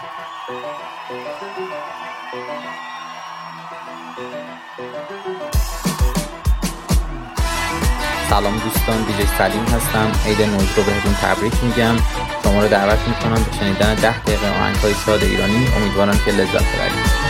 سلام دوستان، دیجی سلیم هستم. عید نوروز رو بهتون تبریک میگم. شما رو دعوت میکنم به شنیدن 10 دقیقه آهنگ‌های شاد ایرانی. امیدوارم که لذت ببرید.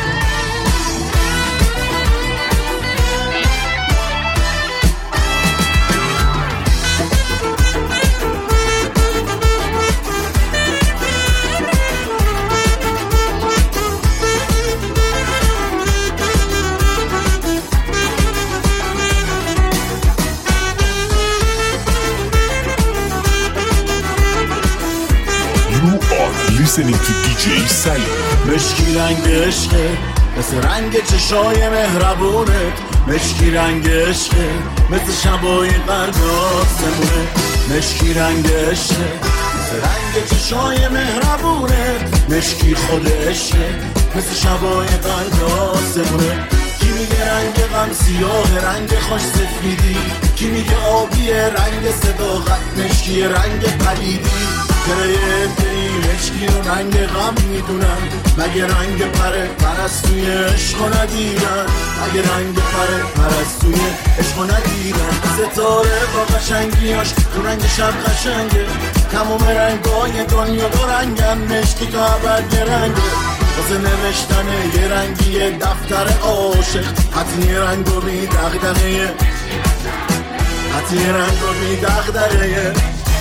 Listening to DJ Salim. مشکی رنگ عشقه مثل رنگ چشای مهربونت، مشکی رنگ عشقه مثل شبای قرقاسمونه، مشکی رنگ عشقه مثل رنگ چشای مهربونت، مشکی خود عشقه مثل شبای قرقاسمونه. کی میگه رنگ غم سیاه، رنگ خوش سفیدی، کی میگه آبی رنگ صداقت، مشکی رنگ پلیدی. گره دی مشکی رو رنگ غم میدونن، مگه رنگ پرستوی عشق ندیدن، مگه رنگ پرستوی عشق ندیدن. ستاره با قشنگیاش تو رنگ شب قشنگه، تمام رنگای دنیا دو رنگن، مشکی تا ابد یه رنگه. واسه نوشتن یه رنگی دفتر عاشق، حتی یه رنگو بی دغدغه، حتی یه رنگو بی دغدغه.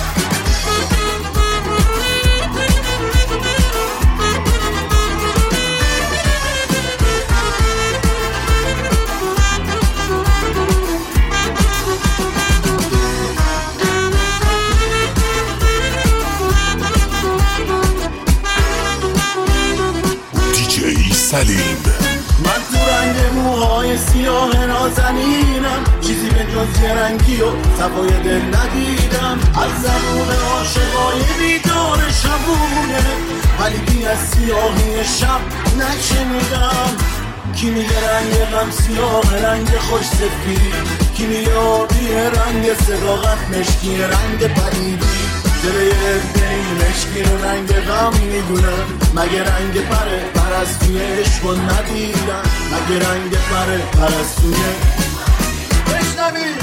سلیم. من تو رنگ موهای سیاه نازنینم، چیزی به جز یه رنگی و صفای دل ندیدم. از زبون عاشقای بیدار شبونه، ولی بی از سیاهی شب نشنیدم. کی میگه رنگ غم سیاه، رنگ خوش سفید، کی میگه آبی رنگ صداقت، مشکی رنگ پلیدی. دل دی مشکی رو رنگ غم میدونن، مگه رنگ پرستوی عشق ندیدن، مگه رنگ پرستوی بشنوی.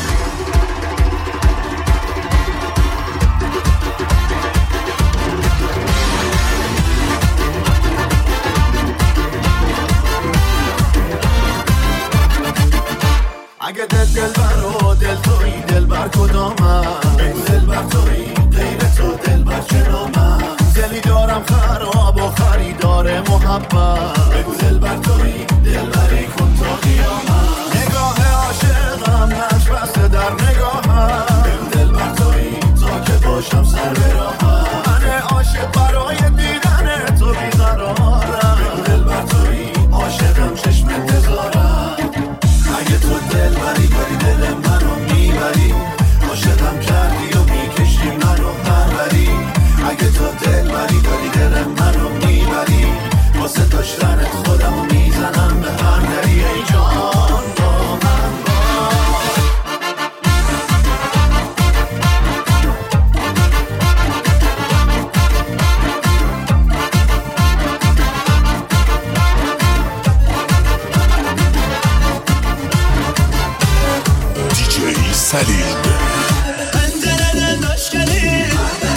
اگه دلبر و دل توی دلبر کدامم، دلبر توی غیر تو دلبر چرامم. دلی دارم خراب و خریدار محبت، بگو دلبر توی دلبری کن تا قیامت. نگاه عاشقم نش بسته در نگاهم، بگو دلبر توی تا که باشم سر به راهم. من عاشق برای دیدن تو بیقرارم، بگو دلبر توی عاشقم چشم انتظارم. اگه تو دلبری داری دل منو میبری، عاشقم کردی و میکشی منو پروری. اگه تو دلبری داری دل منو میبری، واسه داشتنت خودمو میزنم به هر دری. ای جان با من DJ Salim. pencereden taş gelir,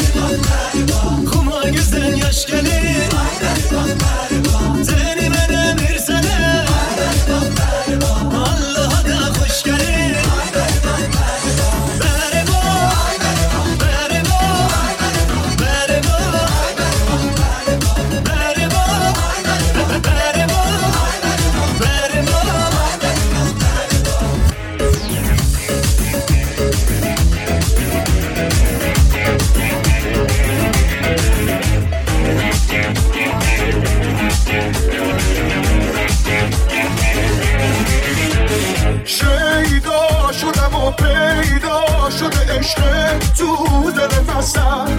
kuma güzel yaş gelir. Tenime bir sene, Allah'a da hoş gelir. Berebo, berebo, berebo, berebo, berebo, berebo. شیدا شدم و پیدا شده عشق تو دل نسن،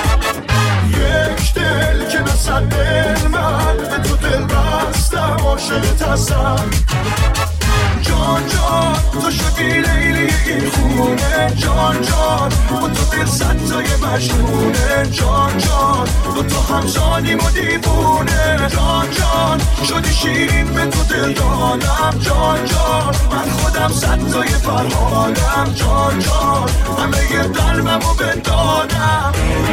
یک دل که نسن دل من به تو دل بستم، عاشقت هستم. جان جان تو شدی لیلی این خونه جان جان با تو دل ستای مجنونه جان جان با تو همزانیم و دیوونه جان جان شدی شیرین به تو دل دانم جان جان من خودم ستای فرحانم جان جان همه یه قلبم و بندانم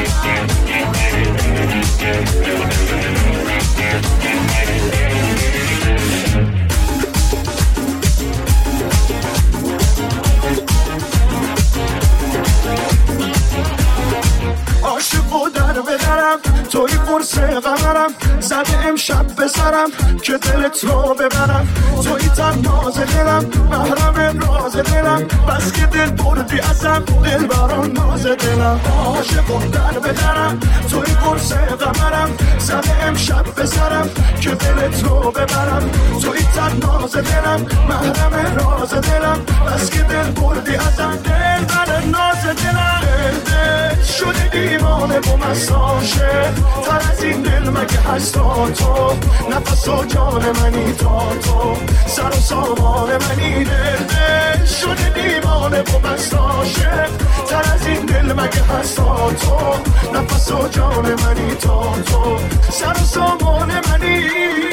عاشق و در بدرم توی قرص قمرم زده امشب بسرم که دلت رو ببرم توی تناز دلم محرم راز دلم بس که دل بردی ازم دل بران ناز دلم عاشق و در بدرم توی قرص قمرم زده امشب بسرم که دلت رو ببرم توی تناز دلم محرم راز دلم بس که دل بردی ازم دل بران ناز دلم دل شده دیوانه با مساشه تر از این دل مگه هست تو نفس و جان منی تا تو سر و سامان منی دل شده دیوانه با مساشه تر از این دل مگه هست تو نفس و جان منی تا تو سر و سامان منی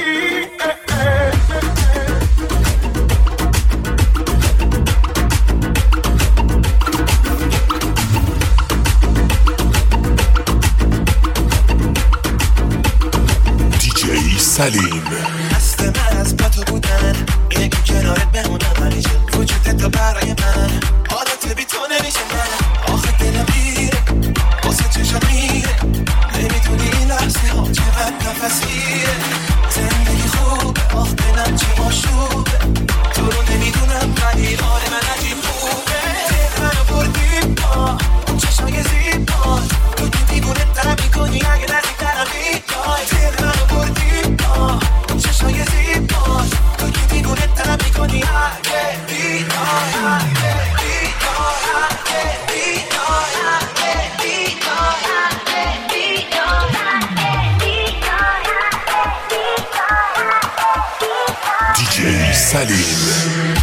سلیم دست من از با تو بودن اینه که کنارت بمونم همیشه وجودت تو برای من عادت بی تو نمیشه من آخه دلم میره واسه چشم میره نمیدونی این لحظه ها چقدر نفس میره زندگی خوبه آخ دلم چه ماشوبه تو رو نمیدونم ولی آره من عجیب خوبه دل منو بردیم با اون چشمای زیبا تو که دیوونه ترم میکنی اگه نزدیک ترم بیای دل منو بردیم چشای زیباش تو که دیوونه ترم میکنی اگه بیای دیجی سلیم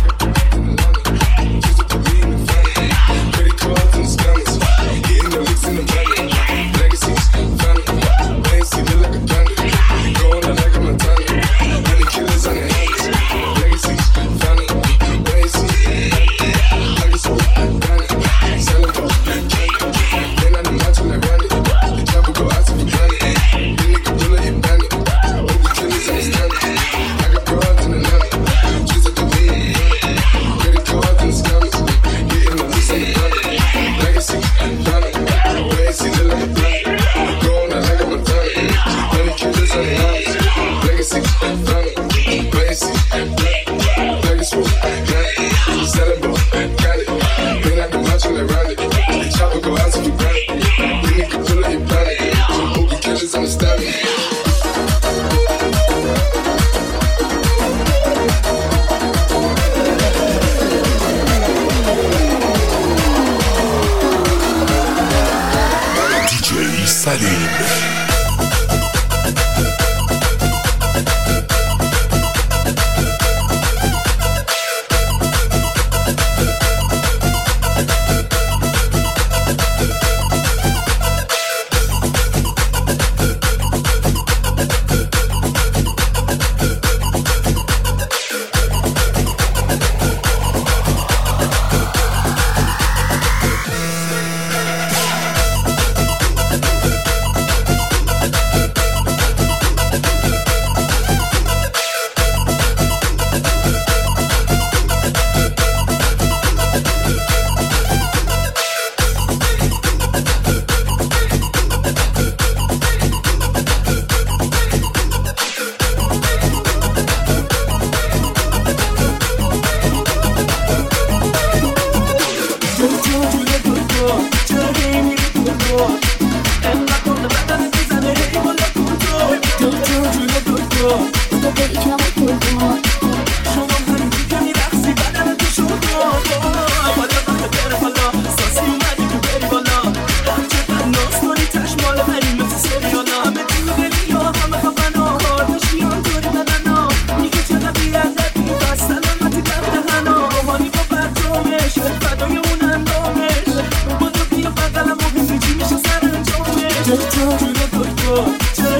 سلیم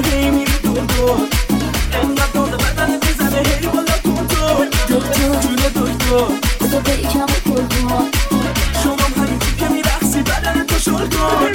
هی میری دور دور انقدر داده بدنت میزنه هی بالا دکتر جون دکتر بذار به یکم پر کن شما همینجور که میرقصی بدنتو شل کن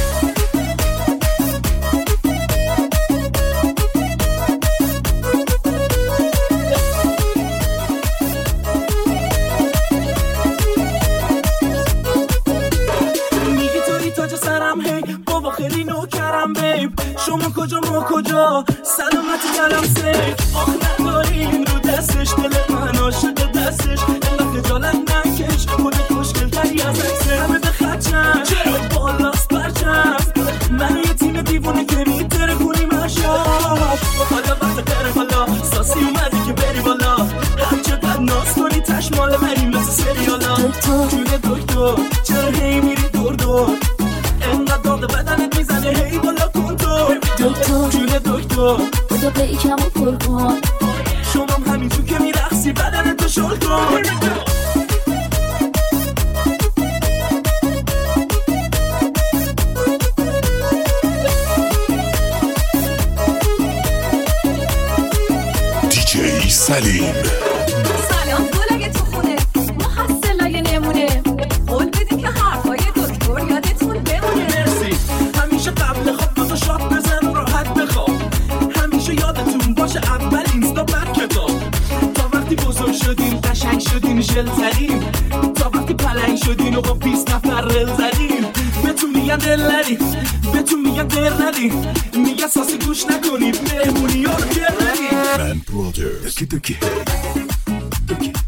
خیلی نوکرم بیب شما کجا ما کجا سلامتی کلم سیف آخ نداریم رو دستش دل من عاشق دستش اینقدر خجالت نکش خودت مشکل تری از اکسه همه به خدشم چرا بالاست برچم من یه تیم دیوونه که میتره کنی مشاف حالا وقت بره بالا ساسی اومدی که بری بالا هر چقدر ناز کنی تشماله بریم مثل سریالا جون دکتر چرا هی میری دور دور انقدر داده بدنت میزنه هی بالا کنتور جون دکتر بذار به یکم پر کن شما همینجور که میرقصی بدنتو شل کن دیجی سلیم سلام گلای تو خونه محصلای نمونه قول بدیم که حرفای دکتر یادتون بمونه مرسی همیشه قبل خواب دوتا شات بزن راحت بخواب همیشه یادتون باشه اول اینستا بعد کتاب تا وقتی بزرگ شدین قشنگ شدین ژل زدین تا وقتی پلنگ شدین و با 20 نفر رل زدین بهتون میگن دل ندین بهتون میگن دل ندین میگن ساسی گوش نکنید مهمونی ها رو دل ندین من برادرز دکی